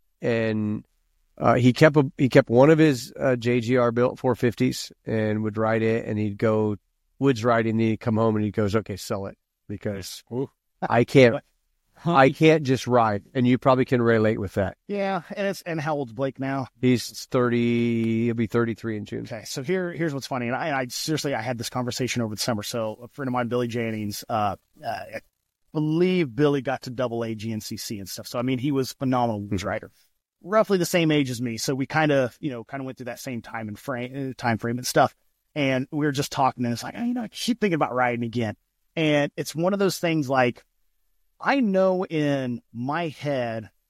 And uh, he kept, a, he kept one of his uh, J G R built four fifties and would ride it. And he'd go woods riding. And he'd come home and he goes, okay, sell it because I can't, I can't just ride. And you probably can relate with that. Yeah. And it's, and how old's Blake now? He's thirty, he'll be thirty-three in June. Okay, so here, here's what's funny, and I, and I seriously, I had this conversation over the summer. So a friend of mine, Billy Jennings, uh, uh, I believe Billy got to double A G N C C and stuff. So I mean, he was phenomenal woods rider, roughly the same age as me. So we kind of, you know, kind of went through that same time and frame, uh, time frame and stuff. And we were just talking, and it's like, you know, I keep thinking about riding again, and it's one of those things like, I know in my head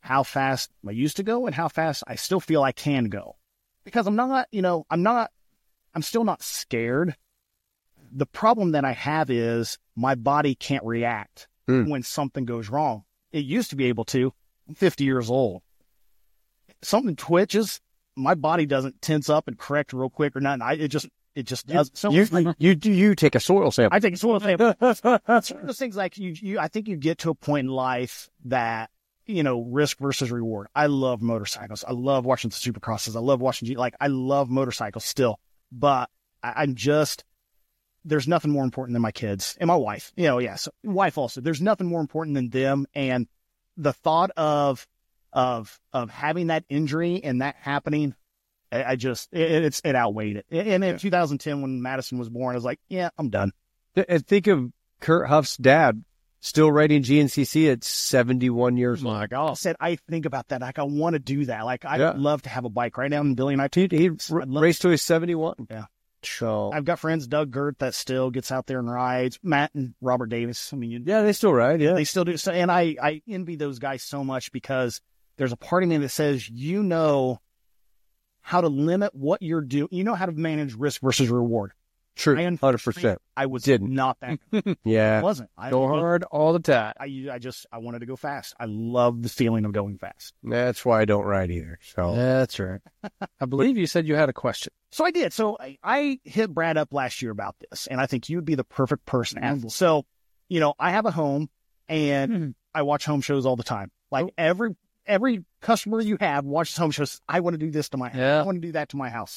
how fast I used to go and how fast I still feel I can go. Because I'm not, you know, I'm not, I'm still not scared. The problem that I have is my body can't react mm. when something goes wrong. It used to be able to. I'm fifty years old. Something twitches, my body doesn't tense up and correct real quick or nothing. I, it just, it just does. So you, like, you, you, you take a soil sample. I take a soil sample. It's one of those things like you, you, I think you get to a point in life that, you know, risk versus reward. I love motorcycles. I love watching the supercrosses. I love watching, G, like, I love motorcycles still, but I, I'm just, there's nothing more important than my kids and my wife. You know, yeah, so wife also. There's nothing more important than them. And the thought of, of, of having that injury and that happening, I, I just, it, it's, it outweighed it. And in two thousand ten, when Madison was born, I was like, yeah, I'm done. And think of Kurt Huff's dad still riding G N C C at seventy-one years old. My God. I said, I think about that. Like, I want to do that. Like, I'd yeah. love to have a bike right now. And Billy and I, he, he raced to his seventy-one. Yeah. So I've got friends, Doug Gert, that still gets out there and rides. Matt and Robert Davis. I mean, you, yeah, they still ride. Yeah, they still do. So, and I, I envy those guys so much because there's a part of me that says, you know how to limit what you're doing. You know how to manage risk versus reward. True, one hundred percent. I was Didn't. not that. yeah, I wasn't. I go hard all the time. I, I just, I wanted to go fast. I love the feeling of going fast. That's why I don't ride either. So that's right. I believe you said you had a question. So I did. So I, I hit Brad up last year about this, and I think you'd be the perfect person to ask. So, you know, I have a home, and mm-hmm. I watch home shows all the time. Like oh. every every customer you have watches home shows. I want to do this to my house. Yeah. I want to do that to my house.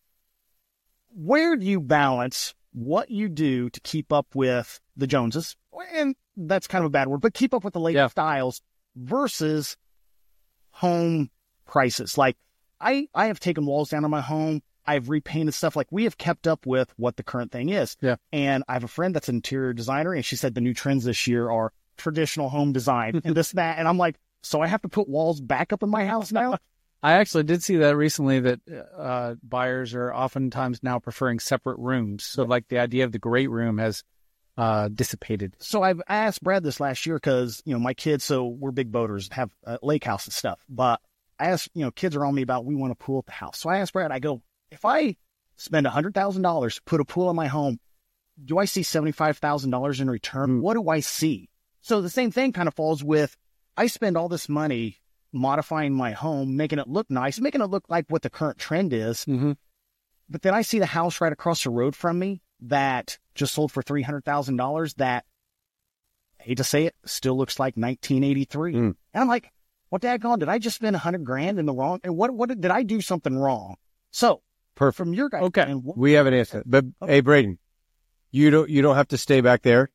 Where do you balance what you do to keep up with the Joneses? And that's kind of a bad word, but keep up with the latest yeah. styles versus home prices. Like I, I have taken walls down on my home. I've repainted stuff. Like we have kept up with what the current thing is. Yeah. And I have a friend that's an interior designer, and she said the new trends this year are traditional home design and this, that. And I'm like, so I have to put walls back up in my house now? I actually did see that recently, that uh, buyers are oftentimes now preferring separate rooms. So yeah. like the idea of the great room has uh, dissipated. So I've asked Brad this last year because, you know, my kids, so we're big boaters, have a lake house and stuff. But I asked, you know, kids are on me about, we want a pool at the house. So I asked Brad, I go, if I spend one hundred thousand dollars to put a pool in my home, do I see seventy-five thousand dollars in return? Mm. What do I see? So the same thing kind of falls with, I spend all this money modifying my home, making it look nice, making it look like what the current trend is. Mm-hmm. But then I see the house right across the road from me that just sold for three hundred thousand dollars that, I hate to say it, still looks like nineteen eighty-three. Mm. And I'm like, well, daggone, did I just spend a hundred grand in the wrong? And what, what did I do something wrong? So, perfect. From your guys, okay, and what, we have an answer. But okay. Hey, Braden, you don't you don't have to stay back there.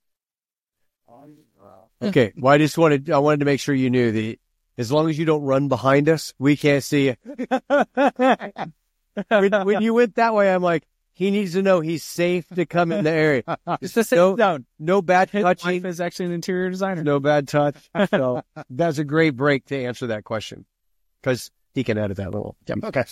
Okay. Well, I just wanted I wanted to make sure you knew that as long as you don't run behind us, we can't see you. when, when you went that way, I'm like, he needs to know he's safe to come in the area. It's the safe no, zone. No bad His touching. wife is actually an interior designer. No bad touch. So that's a great break to answer that question because he can edit that little. Yeah. Okay.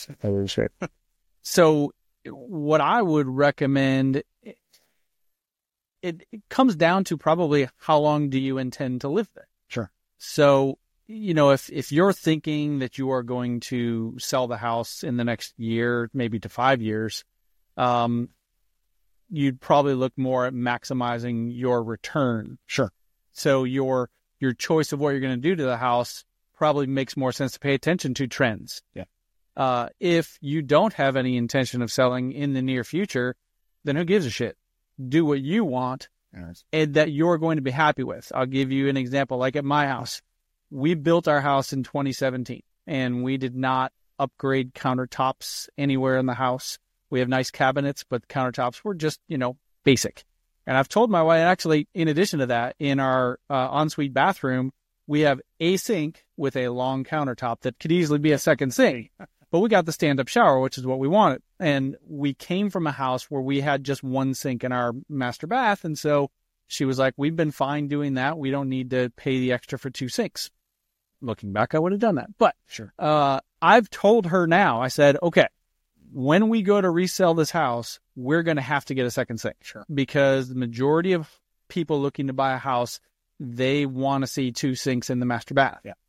So what I would recommend, it, it comes down to probably how long do you intend to live there? Sure. So, you know, if, if you're thinking that you are going to sell the house in the next year, maybe to five years, um, you'd probably look more at maximizing your return. Sure. So your, your choice of what you're going to do to the house probably makes more sense to pay attention to trends. Yeah. Uh, if you don't have any intention of selling in the near future, then who gives a shit? Do what you want yes. and that you're going to be happy with. I'll give you an example. Like at my house, we built our house in twenty seventeen and we did not upgrade countertops anywhere in the house. We have nice cabinets, but the countertops were just, you know, basic. And I've told my wife, actually, in addition to that, in our uh, ensuite bathroom, we have a sink with a long countertop that could easily be a second sink. But we got the stand-up shower, which is what we wanted. And we came from a house where we had just one sink in our master bath. And so she was like, we've been fine doing that. We don't need to pay the extra for two sinks. Looking back, I would have done that. But sure, uh, I've told her now, I said, okay, when we go to resell this house, we're going to have to get a second sink. Sure. Because the majority of people looking to buy a house, they want to see two sinks in the master bath. Yeah.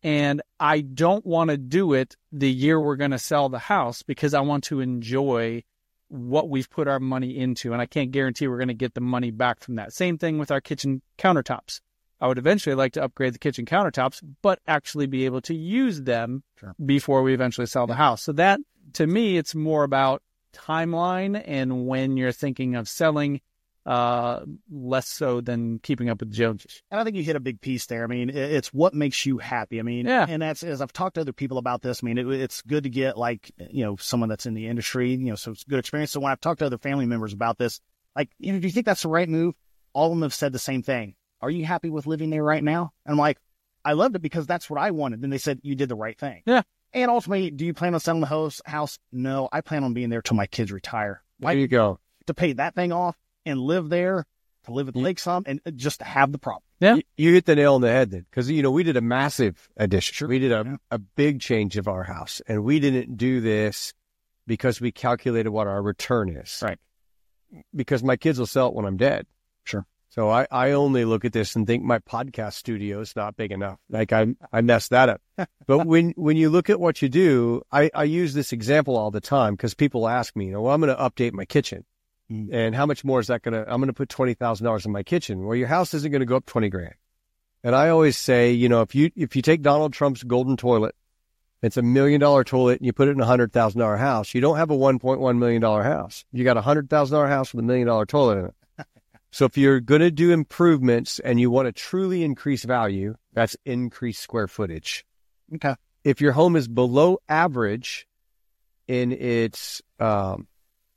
And I don't want to do it the year we're going to sell the house because I want to enjoy what we've put our money into. And I can't guarantee we're going to get the money back from that. Same thing with our kitchen countertops. I would eventually like to upgrade the kitchen countertops, but actually be able to use them sure. before we eventually sell the house. So that, to me, it's more about timeline and when you're thinking of selling, uh, less so than keeping up with the Joneses. And I think you hit a big piece there. I mean, it's what makes you happy. I mean, yeah. and that's, as I've talked to other people about this, I mean, it, it's good to get like, you know, someone that's in the industry, you know, so it's a good experience. So when I've talked to other family members about this, like, you know, do you think that's the right move? All of them have said the same thing. Are you happy with living there right now? And I'm like, I loved it because that's what I wanted. Then they said, you did the right thing. Yeah. And ultimately, do you plan on selling the house? house? No, I plan on being there till my kids retire. There you go. To pay that thing off and live there, to live at the lake some, and just to have the property. Yeah. You, you hit the nail on the head then. Because, you know, we did a massive addition. Sure. We did a, yeah. a big change of our house. And we didn't do this because we calculated what our return is. Right. Because my kids will sell it when I'm dead. Sure. So I, I only look at this and think my podcast studio is not big enough. Like I I messed that up. But when, when you look at what you do, I, I use this example all the time because people ask me, you know, well, I'm going to update my kitchen. Mm. And how much more is that going to, I'm going to put twenty thousand dollars in my kitchen. Well, your house isn't going to go up twenty grand. And I always say, you know, if you, if you take Donald Trump's golden toilet, it's a million dollar toilet and you put it in a one hundred thousand dollars house, you don't have a one point one million dollars house. You got a one hundred thousand dollars house with a million dollar toilet in it. So if you're going to do improvements and you want to truly increase value, that's increased square footage. Okay. If your home is below average in its um,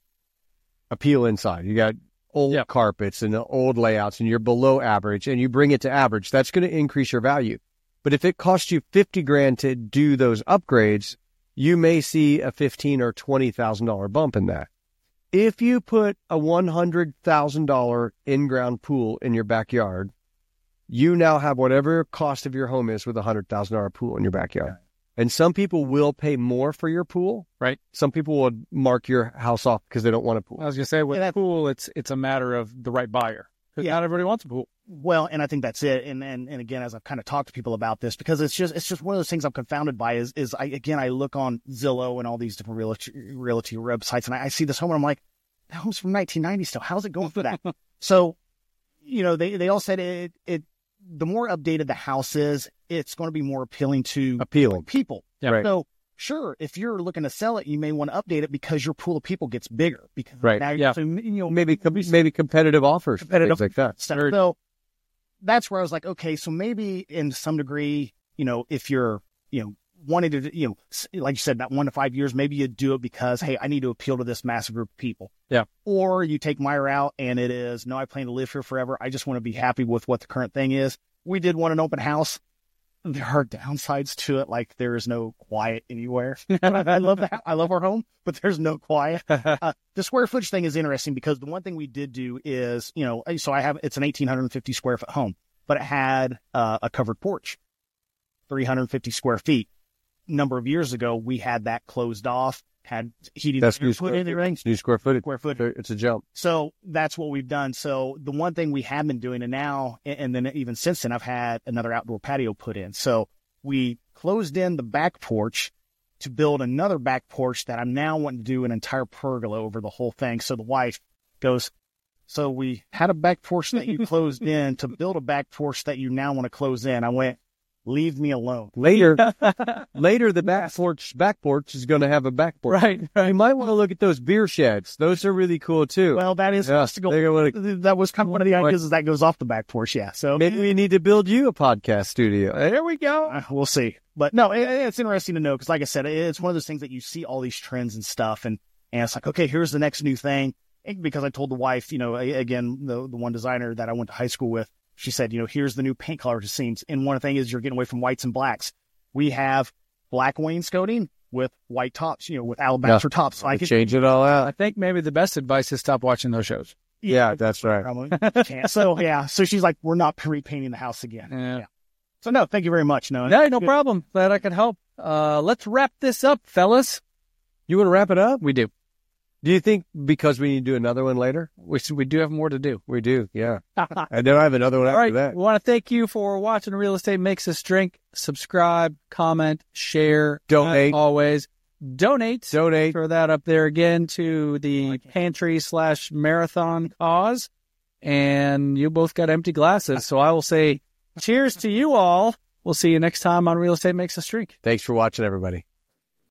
appeal inside, you got old yep. carpets and old layouts and you're below average and you bring it to average, that's going to increase your value. But if it costs you fifty grand to do those upgrades, you may see a fifteen or twenty thousand dollars bump in that. If you put a one hundred thousand dollars in-ground pool in your backyard, you now have whatever cost of your home is with a one hundred thousand dollars pool in your backyard. Yeah. And some people will pay more for your pool, right? Some people will mark your house off because they don't want a pool. I was going to say, with yeah, that pool, it's it's a matter of the right buyer. Because yeah. not everybody wants a pool. Well, and I think that's it. And, and and again, as I've kind of talked to people about this, because it's just it's just one of those things I'm confounded by is, is I again, I look on Zillow and all these different realty, realty websites, and I, I see this home and I'm like, that home's from nineteen ninety still. How's it going for that? So, you know, they, they all said it, it, the more updated the house is, it's going to be more appealing to appealing people. Yeah, right. So sure, if you're looking to sell it, you may want to update it because your pool of people gets bigger. Because right. now, yeah. So, you know, maybe, maybe competitive offers, competitive things like that. Stuff. So that's where I was like, okay, so maybe in some degree, you know, if you're, you know, wanting to, you know, like you said, that one to five years, maybe you do it because, hey, I need to appeal to this massive group of people. Yeah. Or you take my route and it is, no, I plan to live here forever. I just want to be happy with what the current thing is. We did want an open house. There are downsides to it, like there is no quiet anywhere. I love that. I love our home, but there's no quiet. Uh, the square footage thing is interesting because the one thing we did do is, you know, so I have, it's an eighteen fifty square foot home, but it had uh, a covered porch, three hundred fifty square feet. Number of years ago, we had that closed off, had heating. That's new square, new square footage. Square footage. It's a jump. So that's what we've done. So the one thing we have been doing, and now, and then even since then, I've had another outdoor patio put in. So we closed in the back porch to build another back porch that I'm now wanting to do an entire pergola over the whole thing. So the wife goes, so we had a back porch that you closed in to build a back porch that you now want to close in. I went, leave me alone. Later, later, the back porch, back porch is going to have a back porch. Right, right. You might want to look at those beer sheds. Those are really cool too. Well, that is yeah, to go, that was kind of one of the ideas is that goes off the back porch. Yeah. So maybe we need to build you a podcast studio. There we go. Uh, we'll see. But no, it, it's interesting to know because, like I said, it's one of those things that you see all these trends and stuff, and and it's like, okay, here's the next new thing. And because I told the wife, you know, again, the the one designer that I went to high school with. She said, you know, here's the new paint color to seams. And one thing is you're getting away from whites and blacks. We have black wainscoting with white tops, you know, with alabaster yeah. tops. So I can change it all out. I think maybe the best advice is stop watching those shows. Yeah, yeah that's right. Can't. So, yeah. So she's like, we're not repainting the house again. Yeah. yeah. So, no, thank you very much. No, no, no problem. Glad I could help. Uh, let's wrap this up, fellas. You want to wrap it up? We do. Do you think because we need to do another one later? We we do have more to do. We do, yeah. I know I have another one All after right. that. We want to thank you for watching Real Estate Makes Us Drink. Subscribe, comment, share. Donate. As always. Donate. Donate. Throw that up there again to the pantry slash marathon cause. And you both got empty glasses. So I will say cheers to you all. We'll see you next time on Real Estate Makes Us Drink. Thanks for watching, everybody.